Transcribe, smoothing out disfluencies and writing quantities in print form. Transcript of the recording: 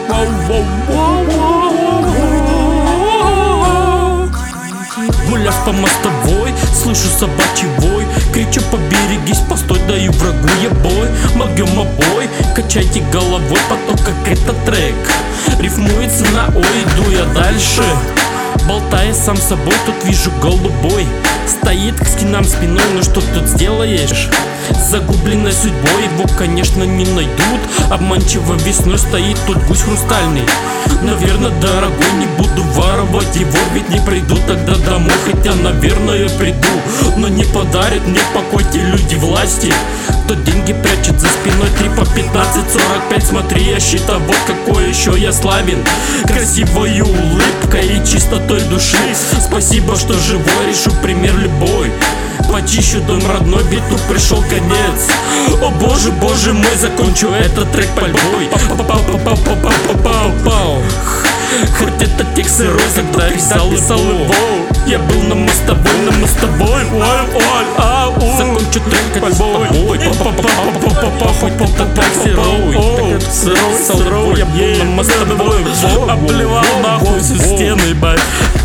Гуляв по мостовой, слышу собачий вой. Кричу: поберегись, постой, даю врагу я бой. Могем обой, качайте головой, потом как это трек рифмуется на ой, иду я дальше. Болтая сам с собой, тут вижу голубой. Стоит к скинам спиной, ну что тут сделаешь? Загубленной судьбой его, конечно, не найдут. Обманчиво весной стоит тут гусь хрустальный. Наверное, дорогой, не буду воровать его, ведь не приду тогда домой. Хотя, наверное, приду, но не подарят мне покой те люди власти, кто деньги прячет за спиной. 3 по 15-45, смотри, я считаю, вот какой еще я славен. Красивой улыбкой и чистотой души. Спасибо, что живой, решу пример любой. Почищу дом родной, ведь тут пришел конец. О боже, боже мой, закончу этот трек пальбой. Хоть это текст сырой, тогда писал его. Я был на мостовой, закончу трек пальбой. Хоть это трек сырой, я был на мостовой. Обливал нахуй все стены, бать.